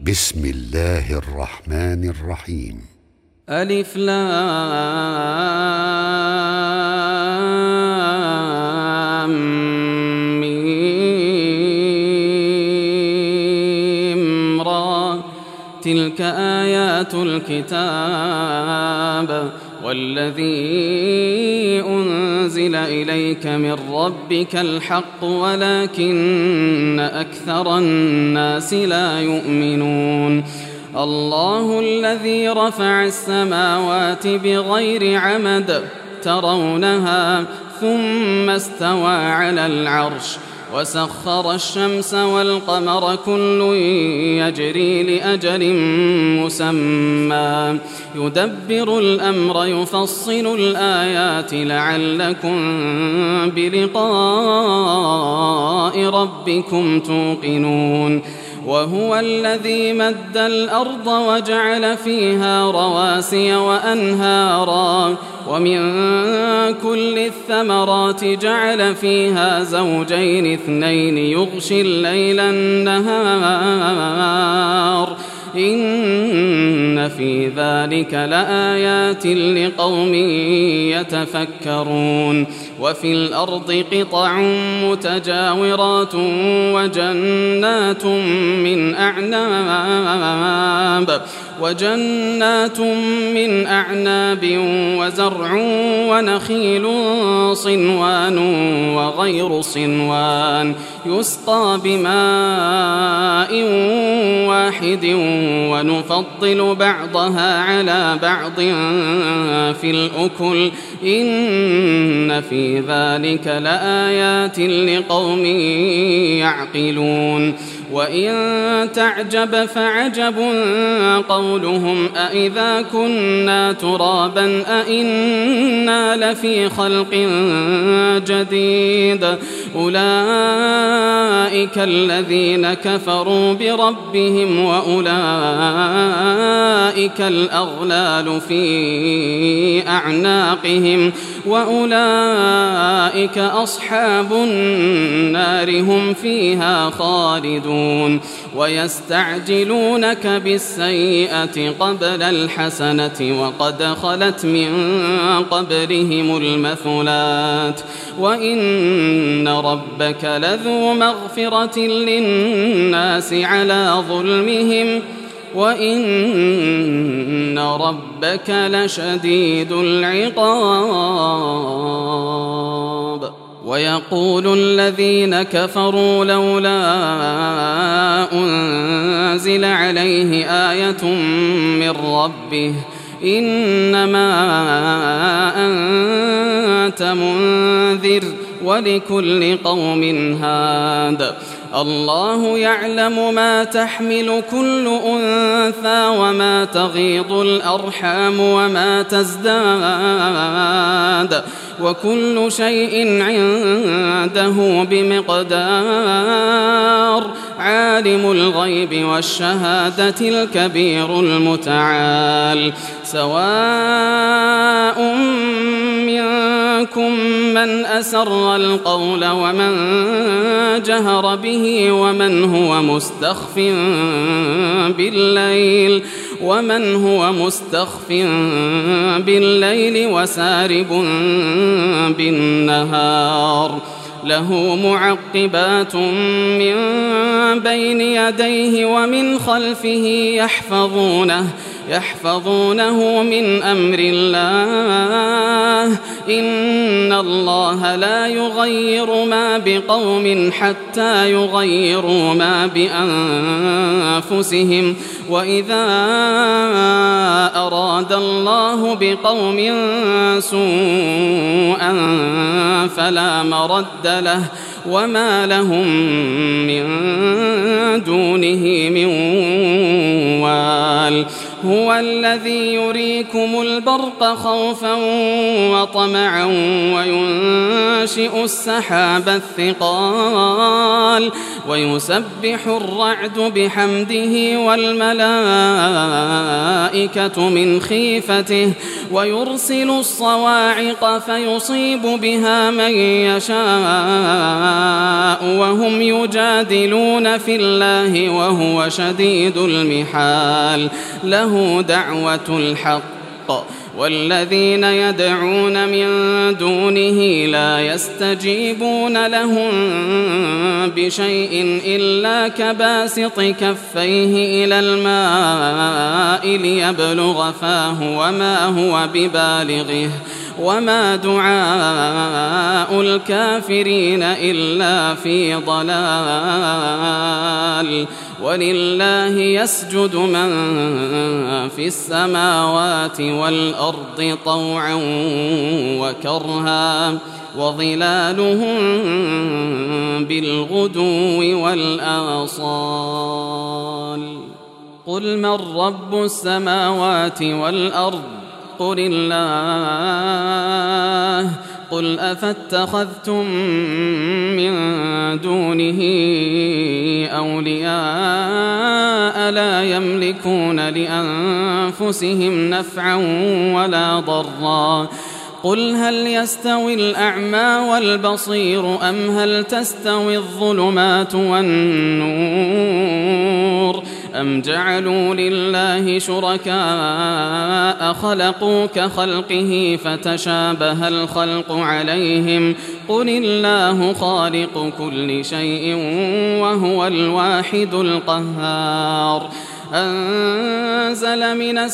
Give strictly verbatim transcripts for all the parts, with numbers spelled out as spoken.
بسم الله الرحمن الرحيم. ألف لام ميم را، تلك آيات الكتاب والذي أنزل إليك من ربك الحق ولكن أكثر الناس لا يؤمنون. الله الذي رفع السماوات بغير عمد ترونها ثم استوى على العرش وسخر الشمس والقمر كل يجري لأجل مسمى يدبر الأمر يفصل الآيات لعلكم بلقاء ربكم توقنون. وهو الذي مد الأرض وجعل فيها رواسي وأنهارا ومن كل الثمرات جعل فيها زوجين اثنين يغشي الليل النهار إن في ذلك لآيات لقوم يتفكرون. وفي الأرض قطع متجاورات وجنات من أعناب وجنات من أعناب وزرع ونخيل صنوان وغير صنوان يسقى بماء واحد ونفضل بعضها على بعض في الأكل إن في ذلك لآيات لقوم يعقلون. وإن تعجب فعجب قولهم أإذا كنا ترابا أإنا لفي خلق جديد أولئك الذين كفروا بربهم وأولئك الأغلال في أعناقهم وأولئك أصحاب النار هم فيها خالدون. ويستعجلونك بالسيئة قبل الحسنة وقد خلت من قبلهم المثلات وإن ربك لذو مغفرة للناس على ظلمهم وإن ربك لشديد العقاب. ويقول الذين كفروا لولا أنزل عليه آية من ربه إنما أنت منذر ولكل قوم هاد الله يعلم ما تحمل كل أنثى وما تغيض الأرحام وما تزداد وكل شيء عنده بمقدار. عالم الغيب والشهادة الكبير المتعال. سواء منكم من أسر القول ومن جهر به ومن هو مستخف بالليل ومن هو مستخف بالليل وسارب بالنهار. له معقبات من بين يديه ومن خلفه يحفظونه يحفظونه من أمر الله إن الله لا يغير ما بقوم حتى يغيروا ما بأنفسهم وإذا أراد الله بقوم سوءا فلا مرد له وما لهم من دونه من وال. هو الذي يريكم البرق خوفا وطمعا وينشئ السحاب الثقال ويسبح الرعد بحمده والملائكة من خيفته ويرسل الصواعق فيصيب بها من يشاء وهم يجادلون في الله وهو شديد المحال له دعوة الحق والذين يدعون من دونه لا يستجيبون لهم بشيء إلا كباسط كفيه إلى الماء ليبلغ فاه وما هو ببالغه وما دعاء الكافرين إلا في ضلال ولله يسجد من في السماوات والأرض طوعا وكرها وظلالهم بالغدو والآصال قل من رب السماوات والأرض قل الله قل أفاتخذتم من دونه أولياء لا يملكون لأنفسهم نفعا ولا ضرا قل هل يستوي الأعمى والبصير أم هل تستوي الظلمات والنور أم جعلوا لله شركاء خلقوا كخلقه فتشابه الخلق عليهم قل الله خالق كل شيء وهو الواحد القهار أنزل من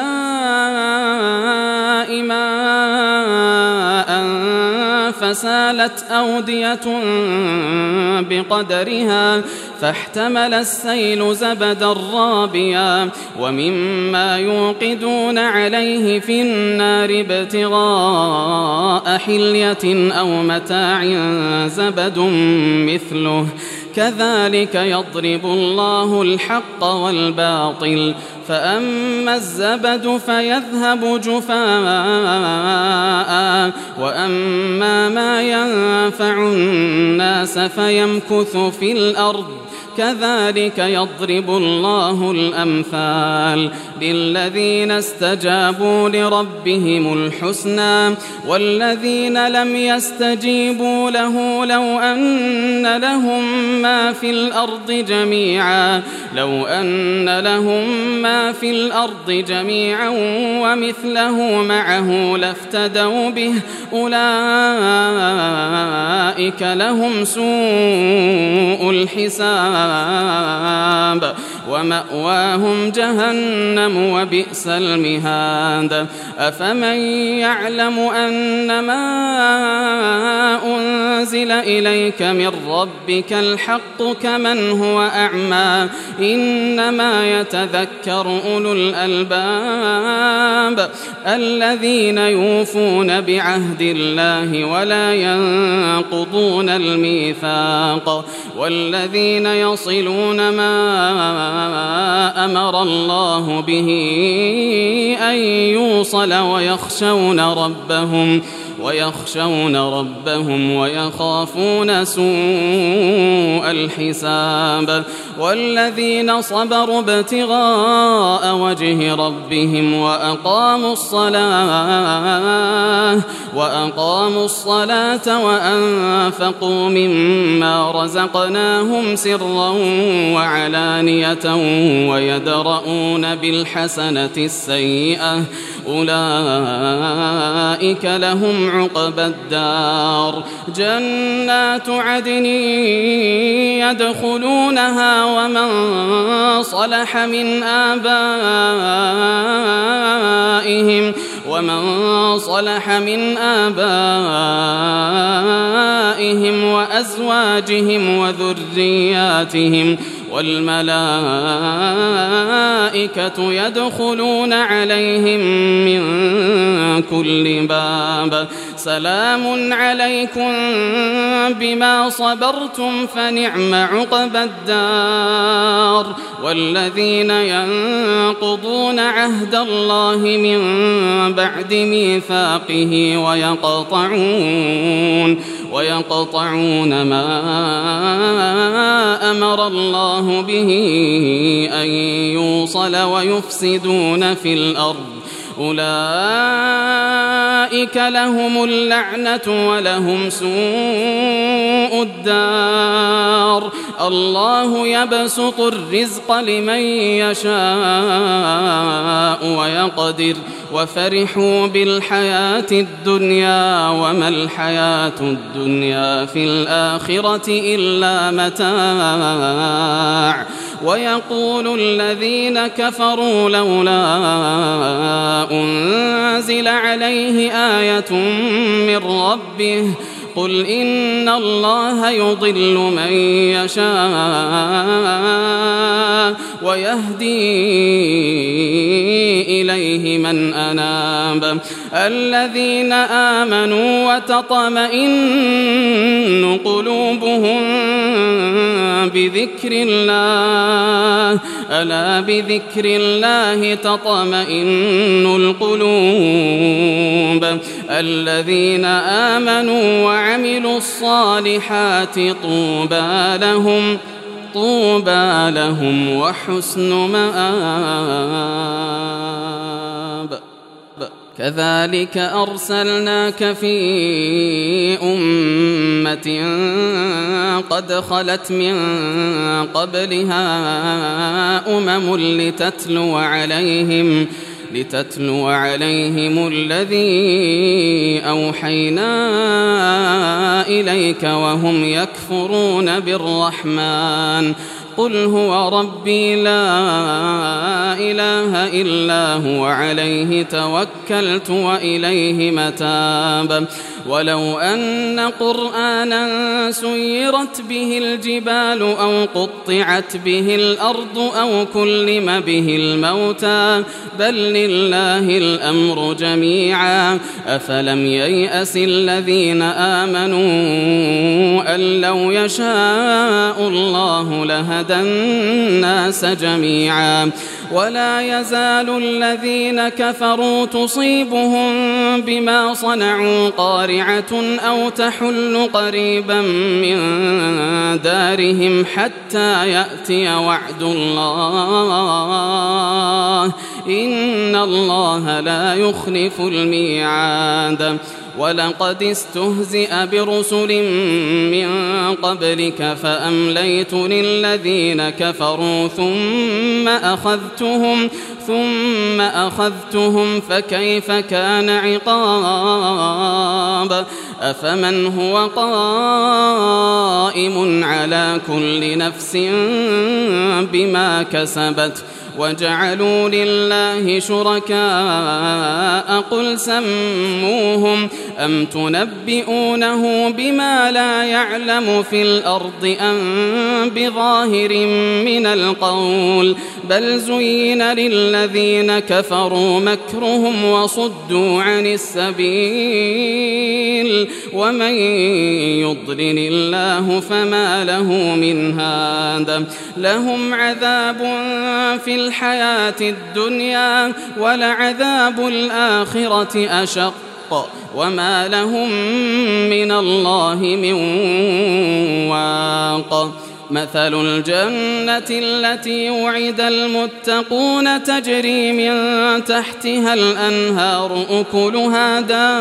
السماء ماء فسالت أودية بقدرها فاحتمل السيل زبدا رابيا ومما يوقدون عليه في النار ابتغاء حلية أو متاع زبد مثله كذلك يضرب الله الحق والباطل فأما الزبد فيذهب جفاء وأما ما ينفع الناس فيمكث في الأرض كذلك يضرب الله الأمثال للذين استجابوا لربهم الحسنى والذين لم يستجيبوا له لو أن لهم ما في الأرض جميعا لو أن لهم ما في الأرض جميعا ومثله معه لافتدوا به أولئك لهم سوء الحساب ومأواهم جهنم وبئس المهاد أفمن يعلم أنما أنزل إليك من ربك الحق كمن هو أعمى إنما يتذكر أولو الألباب الذين يوفون بعهد الله ولا ينقضون الميثاق والذين يصلون ما أمر الله به أن يوصل ويخشون ربهم ويخشون ربهم ويخافون سوء الحساب والذين صبروا ابتغاء وجه ربهم وأقاموا الصلاة وأقاموا الصلاة وأنفقوا مما رزقناهم سرا وعلانية ويدرؤون بالحسنة السيئة أولئك لهم عقبى الدار جنات عدن يدخلونها ومن صلح من آبائهم ومن صلح من آبائهم وأزواجهم وذرياتهم والملائكة يدخلون عليهم من كل باب سلام عليكم بما صبرتم فنعم عقبى الدار. والذين ينقضون عهد الله من بعد ميثاقه ويقطعون ويقطعون ما أمر الله به أن يوصل ويفسدون في الأرض أولئك لهم اللعنة ولهم سوء الدار. الله يبسط الرزق لمن يشاء ويقدر وفرحوا بالحياة الدنيا وما الحياة الدنيا في الآخرة إلا متاع. ويقول الذين كفروا لولا أنزل عليه آية من ربه قل إن الله يضل من يشاء ويهدي إليه من أناب. الذين آمنوا وتطمئن قلوبهم بذكر الله ألا بذكر الله تطمئن القلوب. الذين آمنوا وعملوا الصالحات طوبى لهم طوبى لهم وحسن مآب. كذلك أرسلناك في أمة قد خلت من قبلها أمم لتتلو عليهم لتتلو عليهم الذي أوحينا إليك وهم يكفرون بالرحمن قل هو ربي لا إله إلا هو عليه توكلت وإليه متاب. ولو أن قرآنا سيرت به الجبال أو قطعت به الأرض أو كلم به الموتى بل لله الأمر جميعا أفلم ييأس الذين آمنوا أن لو يشاء الله لهدى الناس جميعا. ولا يزال الذين كفروا تصيبهم بما صنعوا قارعة أو تحل قريبا من دارهم حتى يأتي وعد الله إن الله لا يخلف الميعاد. ولقد استهزئ برسل من قبلك فأمليت للذين كفروا ثم أخذتهم ثم أخذتهم فكيف كان عقاب. أفمن هو قائم على كل نفس بما كسبت وجعلوا لله شركاء قل سموهم أم تنبئونه بما لا يعلم في الأرض أم بظاهر من القول بل زين للذين كفروا مكرهم وصدوا عن السبيل ومن يضلل الله فما له من هاد. لهم عذاب في الحياة الدنيا ولعذاب الآخرة أشق وما لهم من الله من واق. مثل الجنة التي وعد المتقون تجري من تحتها الأنهار أكلها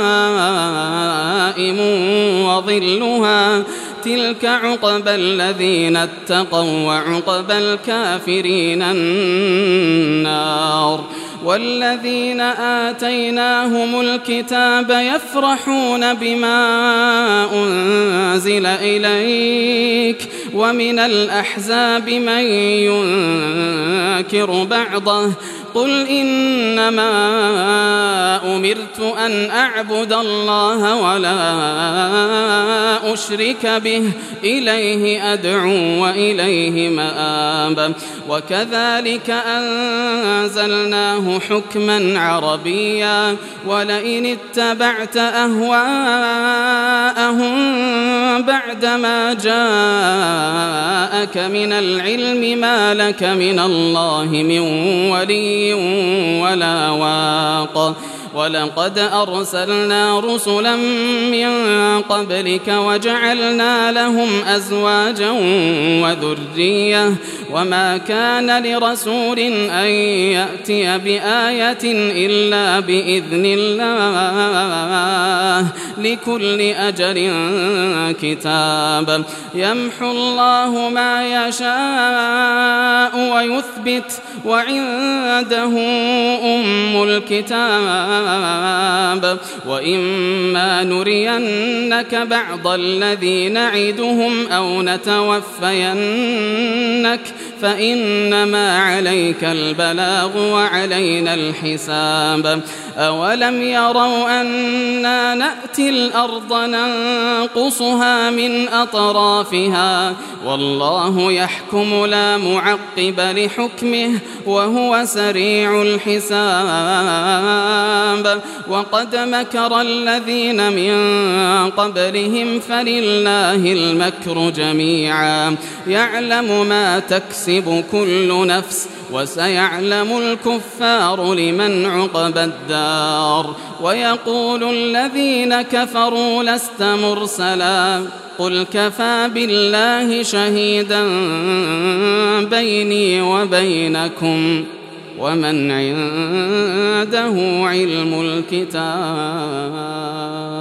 دائم وظلها تلك عقبى الذين اتقوا وعقبى الكافرين النار. والذين آتيناهم الكتاب يفرحون بما أنزل إليك ومن الأحزاب من ينكر بعضه قل إنما أمرت أن أعبد الله ولا أشرك به إليه أدعو وإليه مآب وكذلك أنزلناه حكما عربيا ولئن اتبعت أهواءهم بعدما جاءك من العلم ما لك من الله من ولي ولا واق ولقد أرسلنا رسلا من قبلك وجعلنا لهم أزواجا وذرية وما كان لرسول أن يأتي بآية إلا بإذن الله لكل أجل كتاب يمحو الله ما يشاء ويثبت وعنده أم الكتاب وإما نرينك بعض الذي نعدهم أو نتوفينك فإنما عليك البلاغ وعلينا الحساب أولم يروا أنا نأتي الأرض ننقصها من أطرافها والله يحكم لا معقب لحكمه وهو سريع الحساب وقد مكر الذين من قبلهم فلله المكر جميعا يعلم ما تكسب كل نفس وسيعلم الكفار لمن عقبى الدار ويقول الذين كفروا لست مرسلا قل كفى بالله شهيدا بيني وبينكم ومن عنده علم الكتاب